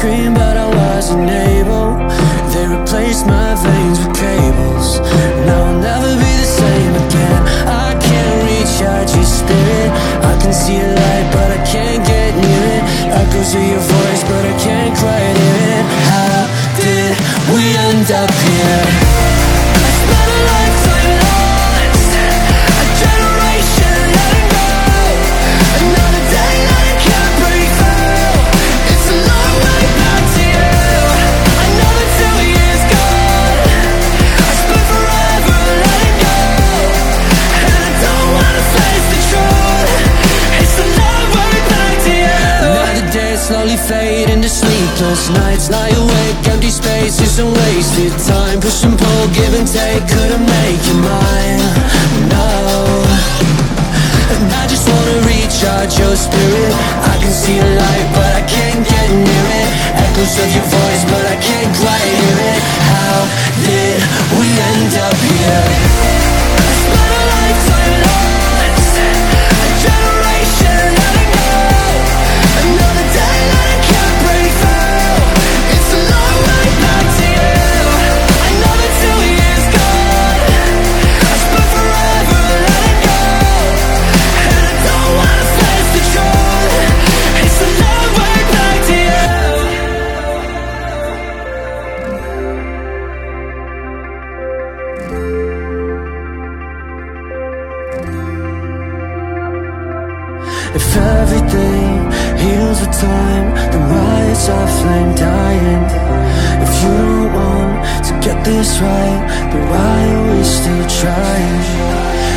scream but I wasn't able. They replaced my veins with cables. Now I'll never be the same again. I can't recharge your spirit. I can see a light but I can't get near it. Echoes of your voice but I can't quite hear it. How did we end up here? I spent a lifetime lost, a generation letting go. Another day that I can't break through. It's a long way back to you. Another 2 years gone. I spent forever letting go, and I don't wanna face the truth. It's a long way back to you. Another day slowly fade into sleepless nights. Lie awake, empty spaces and wasted time. Push and pull, give and take, couldn't make you mine. No. And I just wanna recharge your spirit. I can see a light but I can't get near it. Echoes of your voice but I can't quite hear it. How did we end up here? I spent a lifetime lost, a generation letting go. Another day that I can't break through. It's a long way back to you. Another 2 years gone. I spent forever letting go, and I don't wanna face the truth. It's a long way back to you. If everything heals with time, then why is our flame dying? If you don't want to get this right, then why are we still trying?